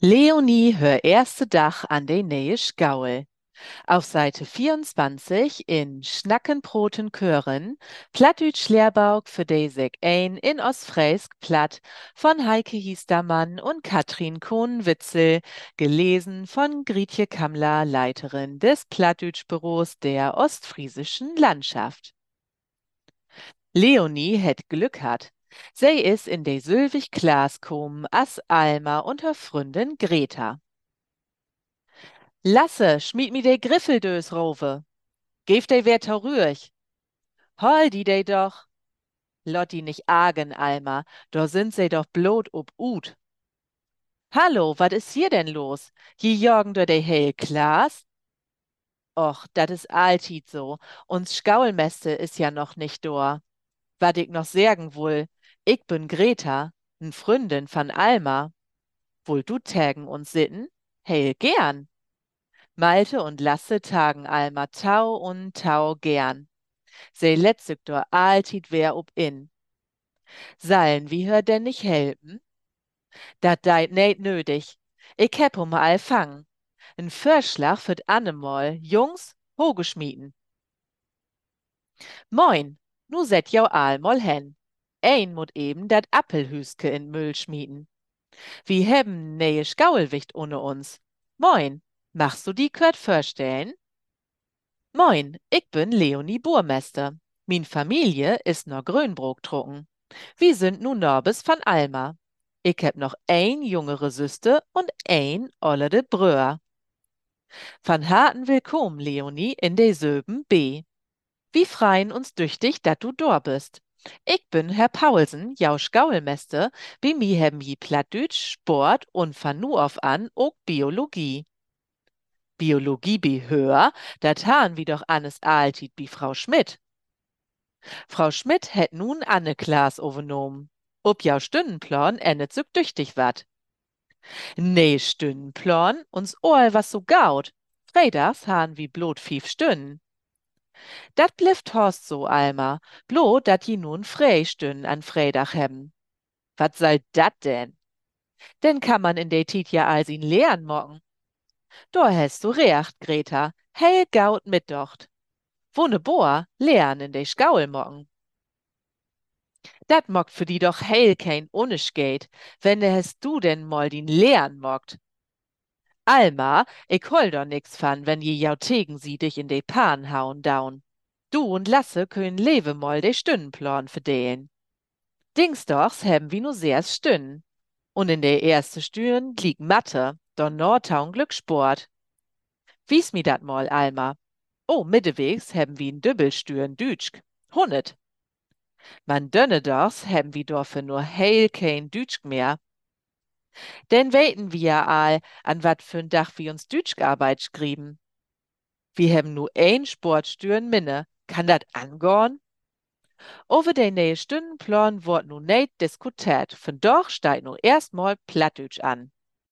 Leonie, hör erste Dach an de neue Gaul. Auf Seite 24 in Schnackenproten Chören, Plattdütsch Lehrbauk für Desek ein in Ostfriesk Platt von Heike Hiestermann und Katrin Kohn-Witzel, gelesen von Grietje Kammler, Leiterin des Plattdütsch-Büros der Ostfriesischen Landschaft. Leonie het Glück hat. Sie is in de Sylvig Klaas kommen as Alma und her Freundin Greta. Lasse, schmied mi de Griffeldös rove. Geef de wer rührch. Hol die de doch. Lotti nicht argen, Alma, do sind se doch blot ob Ut. Hallo, wat is hier denn los? Je jorgen do de hell Klaas? Och, dat is alltied so. Uns Schaulmeste is ja noch nicht do. Wat ich noch sagen wohl, ich bin Greta, n Freundin von Alma. Wohl du tägen uns sitten? Heil gern. Malte und Lasse tagen Alma Tau und Tau gern. Se letzig dor alltied wer ob in. Sallen wie hör denn nicht helpen? Dat deit net nötig. Ich heb all fangen. N Förschlag fürt Annemoll, Jungs, hogeschmieden. Moin, nu set jau allmoll hen. Ein mut eben dat Appelhüske in Müll schmieden. Wir hebben neje Gaulwicht ohne uns. Moin, machst du die kört vorstellen? Moin, ich bin Leonie Burmester. Min Familie ist noch Grönbrook trucken. Wir sind nu Norbes von Alma. Ich heb noch ein jüngere Süste und ein ollede Bröer. Van harten Willkommen, Leonie, in de Söben B. Wir freien uns düchtig, dat du dor bist. Ich bin Herr Paulsen, Jausch Gaulmester, bi mi hebben je Plattdütsch, Sport und van nu auf an ook Biologie. Biologie bi hör, dat han wie doch Annes Aaltied bi Frau Schmidt. Frau Schmidt het nun Anne Klaas overnommen. Ob jau Stündenplan ennet so düchtig wat. Nee, Stündenplan, uns all was so gaut. Freitags han wie blot 5 Stunden. Dat blifft Horst so, Alma. Bloß, dat je nun Freistünden an Freitag hebben. Wat soll dat denn? Denn kann man in de Tiet ja all sin lehren mocken. Do hast du recht, Greta. Hell gaut mitdocht. Wunderbar, lehren in de Schaul mocken. Dat mockt für die doch hell kein Unischgeld, wenn de hast du denn mal din lehren mockt. Alma, ich hol doch nix van, wenn je jau tegen sie dich in de Pan hauen daun. Du und Lasse können lewe mal de Stündenplan verdelen. Dingsdochs hebben wir nur sehrs Stünden. Und in der erste Stüren liegt Mathe, don Nordtaun Glückssport. Wies mi dat mal, Alma. Oh, mittewegs hebben wir in Dübbelstüren Dütschk. 100. Man dönnedochs hebben wir dafür nur heil kein Dütschk mehr. Denn weten wir ja all, an wat für'n Dach wir uns Dütschkarbeit schrieben. Wir hebben nur ein Sportstüren minne. Kann dat angorn? Over de neue Stundenplan wordt nu niet diskutiert. Vandaag steigt nu erstmal Plattdeutsch an.